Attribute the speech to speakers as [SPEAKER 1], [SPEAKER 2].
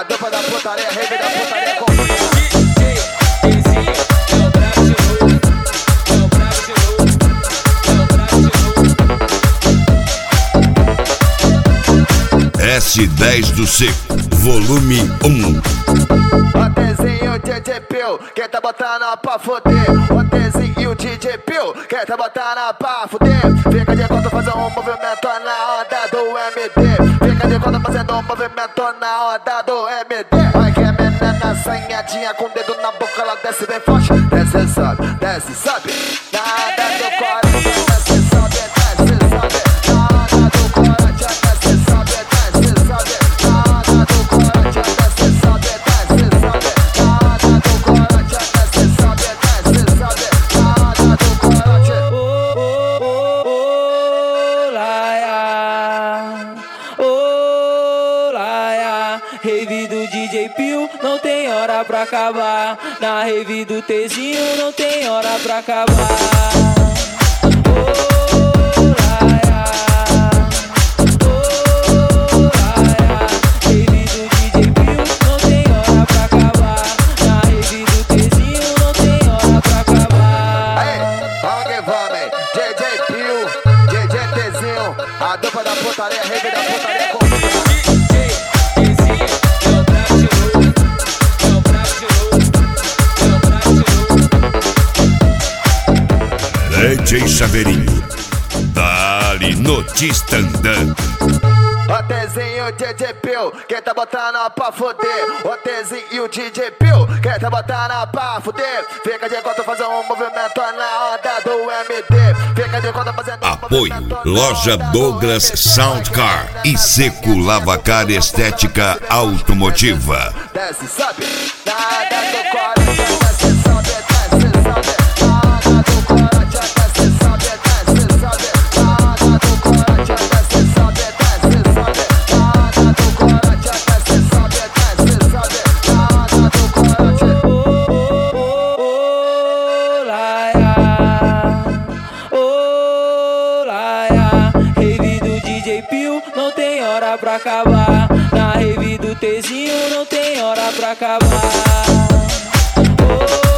[SPEAKER 1] A dupla da putaria, rave da putaria com
[SPEAKER 2] S10 do Seco, volume 1.
[SPEAKER 1] Otezinho, DJ Pio, quem tá botando pra fuder? Otezinho, DJ Pio, quem tá botando pra fuder? Fica de conta fazendo um movimento na onda do MD. Fica de conta fazendo um movimento na onda do MD. Vai que é menina assanhadinha com o dedo na boca, ela desce bem forte. Desce, sobe, desce, sobe. Na onda do coração, desce, sobe, desce, sobe. Na onda do coração, desce, sobe, desce, sobe. Na onda do coração, desce, sobe, desce, sobe. Na onda do coração, desce, sobe, desce, sobe. Na onda do coração.
[SPEAKER 3] Rave do DJ Pio, não tem hora pra acabar. Na rave do Tzinho, não tem hora pra acabar. Rave do DJ Pio, não tem hora pra acabar. Na rave do Tzinho, não tem hora pra acabar.
[SPEAKER 1] Aí, vamos que vamos, hein? DJ Pio, DJ Tzinho, a dupla da putaria, rave da putaria com
[SPEAKER 2] DJ Chaveirinho, dali no Tistandã.
[SPEAKER 1] Otezinho, DJ Pio, quem tá botando pra fuder? Otezinho, DJ Pio, quem tá botando pra fuder? Fica de conta fazendo um movimento na onda do MD. Fica de conta fazendo
[SPEAKER 2] Apoio Loja Douglas Soundcar e Seco Lavacar Estética Automotiva.
[SPEAKER 1] Desce, sobe, na onda do coração, desce, sobe, desce, sobe. Na onda do coração, desce, sobe, desce, sobe. Na onda do coração, desce, sobe, desce, sobe. Na onda do coração, desce, sobe, desce, sobe. Na onda do coração.
[SPEAKER 3] Rave do DJ Pio, não tem hora pra acabar. Na rave do Tzinho, não tem hora pra acabar.